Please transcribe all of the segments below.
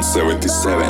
177.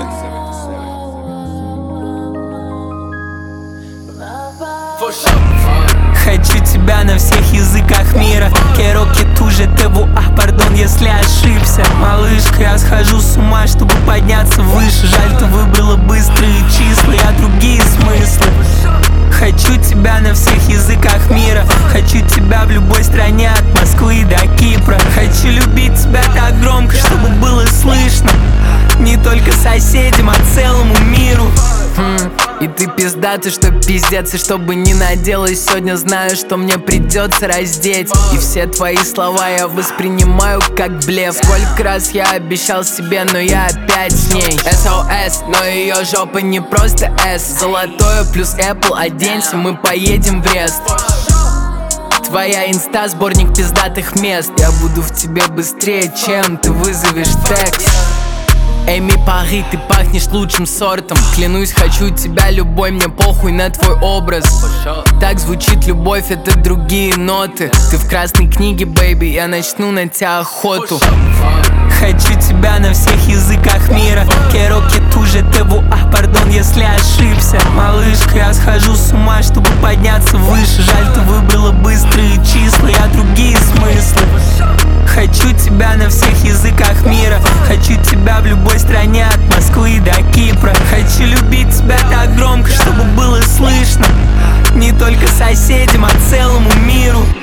Хочу тебя на всех языках мира. Quiero que tú, je te vois, пардон, если ошибся. Малышка, я схожу с ума, чтобы подняться выше. Жаль, ты выбрала быстрые числа, я другие смыслы. Хочу тебя на всех языках мира. Хочу тебя в любой стране, от Москвы до Кипра. Хочу любить тебя так громко, чтобы было слышно не только соседям, а целому миру. И ты пиздатый, что пиздец, и чтобы не наделась сегодня, знаю, что мне придется раздеть. И все твои слова я воспринимаю как блеф. Сколько раз я обещал себе, но я опять с ней. SOS, но ее жопа не просто S. Золотое плюс Apple, оденься, мы поедем в Брест. Твоя инста, сборник пиздатых мест. Я буду в тебе быстрее, чем ты вызовешь текст. Эми Пари, ты пахнешь лучшим сортом. Клянусь, хочу тебя любой, мне похуй на твой образ. Так звучит любовь, это другие ноты. Ты в красной книге, бэйби, я начну на тебя охоту. Хочу тебя на всех языках мира. Quiero que tú, je te vois, пардон, если ошибся. Малышка, я схожу с ума, чтобы подняться выше. Жаль, ты выбрала быстрые числа, я другие смыслы. Хочу тебя на всех языках мира. Хочу тебя в любой стране, от Москвы до Кипра. Хочу любить тебя так громко, чтобы было слышно не только соседям, а целому миру.